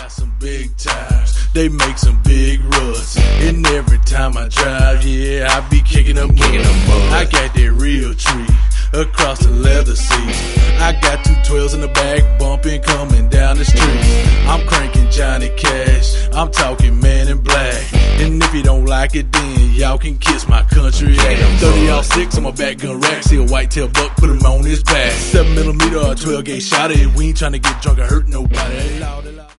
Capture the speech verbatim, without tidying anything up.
got some big tires, they make some big ruts. And every time I drive, yeah, I be kicking them mud. I got that real tree across the leather seats. I got two twelves in the back, bumping, coming down the street. I'm cranking Johnny Cash, I'm talking Man in Black. And if you don't like it, then y'all can kiss my country ass. thirty all six on my back gun rack, see a whitetail buck, put him on his back. seven millimeter or twelve gauge shot it. We ain't trying to get drunk or hurt nobody.